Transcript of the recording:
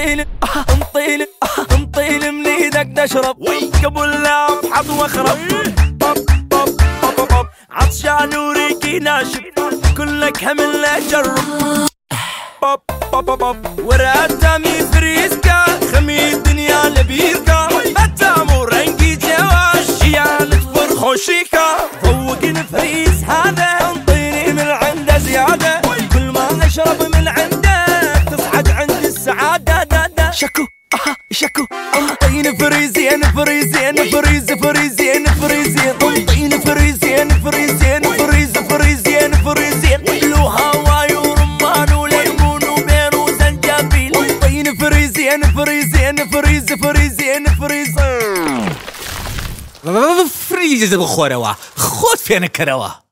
انطيل من ايدك تشرب قبل لا افحط واخرب. عطشان وريقي ناشف كلك همل اجرب. ورقتامي فريسكا خمي الدنيا لبيركا بتامو رنقي جواش يا نتفر خوشيكا فوقني فريس هذا انطيني من عنده زيادة كل ما اشرب من عنده تصعد عندي السعادة. شكو شكو انطيني فريزين فريزين فريز فريزين فريزين انطيني فريزين فريزين فريز فريزين فريزين لو هواي ورمان وليمون وبير وزنجبيل انطيني فريزين فريزين فريز فريزين فريزين فريز بخوروا خود فينا كروا.